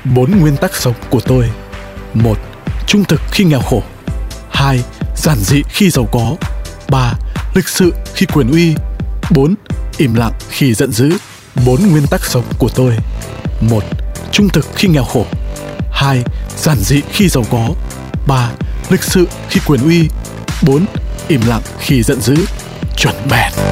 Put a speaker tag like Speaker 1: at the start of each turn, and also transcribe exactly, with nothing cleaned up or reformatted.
Speaker 1: Bốn nguyên tắc sống của tôi. Một. Trung thực khi nghèo khổ. Hai. Giản dị khi giàu có. Ba. Lịch sự khi quyền uy. Bốn. Im lặng khi giận dữ. Bốn nguyên tắc sống của tôi. Một. Trung thực khi nghèo khổ. Hai. Giản dị khi giàu có. Ba. Lịch sự khi quyền uy. Bốn. Im lặng khi giận dữ. Chuẩn bẹt.